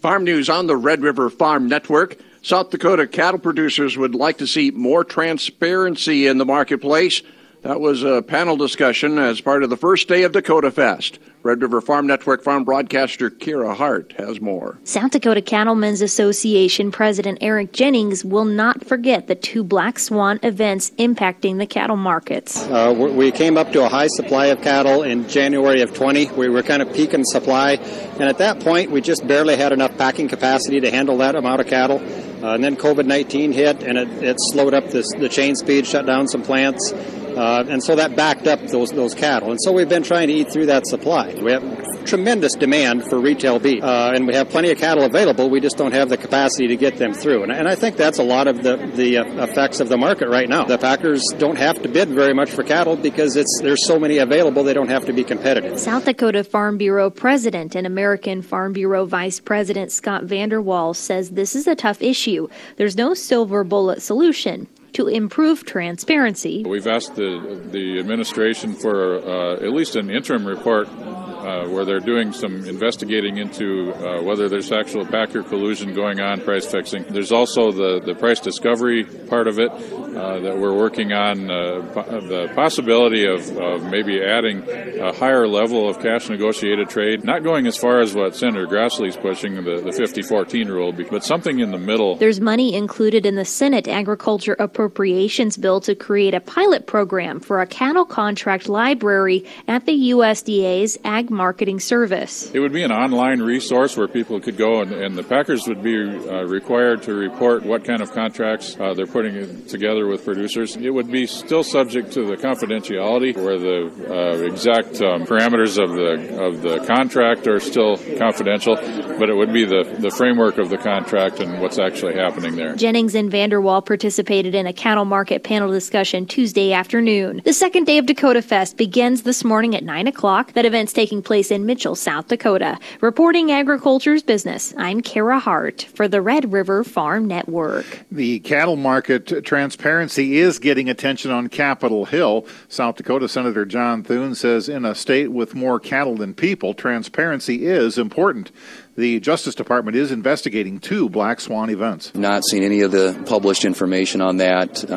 Farm news on the Red River Farm Network. South Dakota cattle producers would like to see more transparency in the marketplace. That was a panel discussion as part of the first day of Dakota Fest. Red River Farm Network farm broadcaster Kira Hart has more. South Dakota Cattlemen's Association President Eric Jennings will not forget the two Black Swan events impacting the cattle markets. We came up to a high supply of cattle in January of 20. We were kind of peaking supply, and at that point we just barely had enough packing capacity to handle that amount of cattle. And then COVID-19 hit, and it slowed up the chain speed, shut down some plants. And so that backed up those cattle. And so we've been trying to eat through that supply. We have tremendous demand for retail beef, and we have plenty of cattle available. We just don't have the capacity to get them through. And I think that's a lot of the effects of the market right now. The packers don't have to bid very much for cattle because there's so many available, they don't have to be competitive. South Dakota Farm Bureau President and American Farm Bureau Vice President Scott Vanderwall says this is a tough issue. There's no silver bullet solution. To improve transparency, we've asked the administration for at least an interim report where they're doing some investigating into whether there's actual packer collusion going on, price fixing. There's also the price discovery part of it that we're working on, the possibility of maybe adding a higher level of cash negotiated trade, not going as far as what Senator Grassley's pushing, the 50-14 rule, but something in the middle. There's money included in the Senate Agriculture Appropriations Bill to create a pilot program for a cattle contract library at the USDA's Ag Marketing Service. It would be an online resource where people could go and the packers would be required to report what kind of contracts they're putting together with producers. It would be still subject to the confidentiality where the exact parameters of the contract are still confidential, but it would be the framework of the contract and what's actually happening there. Jennings and Vanderwall participated in a cattle market panel discussion Tuesday afternoon. The second day of Dakota Fest begins this morning at 9 o'clock. That event's taking place in Mitchell, South Dakota. Reporting agriculture's business, I'm Kara Hart for the Red River Farm Network. The cattle market transparency is getting attention on Capitol Hill. South Dakota Senator John Thune says in a state with more cattle than people, transparency is important. The Justice Department is investigating two Black Swan events. Not seen any of the published information on that,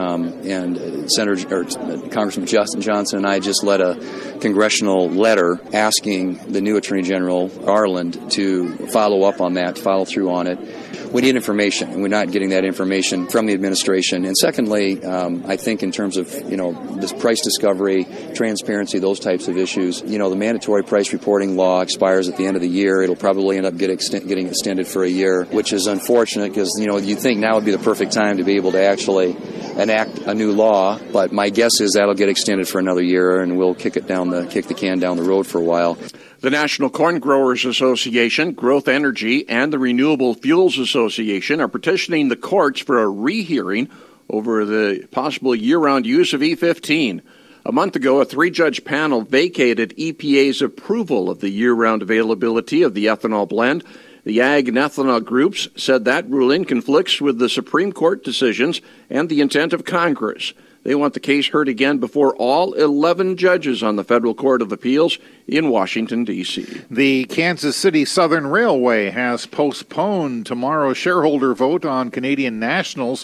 and Congressman Justin Johnson and I just led a congressional letter asking the new Attorney General, Garland, to follow up on that, follow through on it. We need information, and we're not getting that information from the administration. And secondly, I think in terms of, this price discovery, transparency, those types of issues, the mandatory price reporting law expires at the end of the year. It'll probably end up getting extended for a year, which is unfortunate because, you think now would be the perfect time to be able to actually enact a new law. But my guess is that'll get extended for another year, and we'll kick the can down the road for a while. The National Corn Growers Association, Growth Energy, and the Renewable Fuels Association are petitioning the courts for a rehearing over the possible year-round use of E15. A month ago, a three-judge panel vacated EPA's approval of the year-round availability of the ethanol blend. The ag and ethanol groups said that ruling conflicts with the Supreme Court decisions and the intent of Congress. They want the case heard again before all 11 judges on the Federal Court of Appeals in Washington, D.C. The Kansas City Southern Railway has postponed tomorrow's shareholder vote on Canadian National's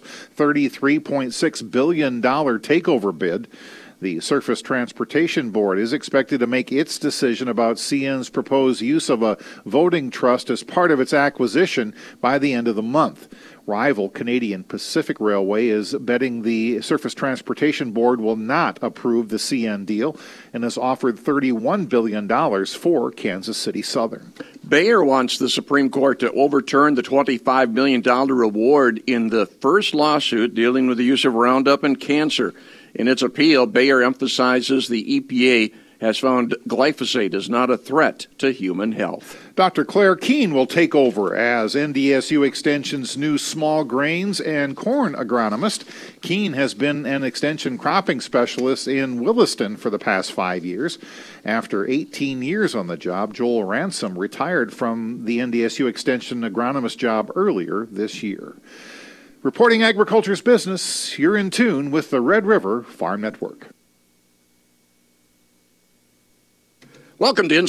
$33.6 billion takeover bid. The Surface Transportation Board is expected to make its decision about CN's proposed use of a voting trust as part of its acquisition by the end of the month. Rival Canadian Pacific Railway is betting the Surface Transportation Board will not approve the CN deal and has offered $31 billion for Kansas City Southern. Bayer wants the Supreme Court to overturn the $25 million award in the first lawsuit dealing with the use of Roundup in cancer. In its appeal, Bayer emphasizes the EPA has found glyphosate is not a threat to human health. Dr. Claire Keene will take over as NDSU Extension's new small grains and corn agronomist. Keene has been an extension cropping specialist in Williston for the past 5 years. After 18 years on the job, Joel Ransom retired from the NDSU Extension agronomist job earlier this year. Reporting agriculture's business, you're in tune with the Red River Farm Network. Welcome to